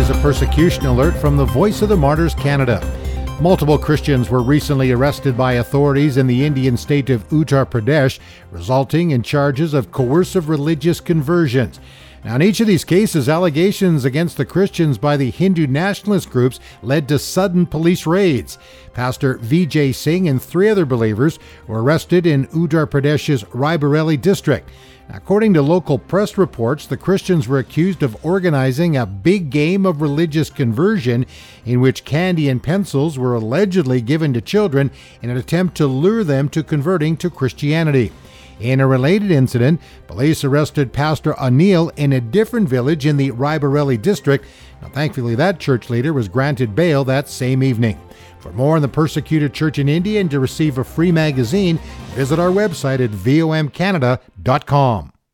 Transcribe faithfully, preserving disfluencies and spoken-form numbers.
is a persecution alert from the Voice of the Martyrs Canada. Multiple Christians were recently arrested by authorities in the Indian state of Uttar Pradesh, resulting in charges of coercive religious conversions. Now, in each of these cases, allegations against the Christians by the Hindu nationalist groups led to sudden police raids. Pastor Vijay Singh and three other believers were arrested in Uttar Pradesh's Raebareli district. Now, according to local press reports, the Christians were accused of organizing a big game of religious conversion in which candy and pencils were allegedly given to children in an attempt to lure them to converting to Christianity. In a related incident, police arrested Pastor Anil in a different village in the Raebareli district. Now, thankfully, that church leader was granted bail that same evening. For more on the persecuted church in India and to receive a free magazine, visit our website at vom canada dot com.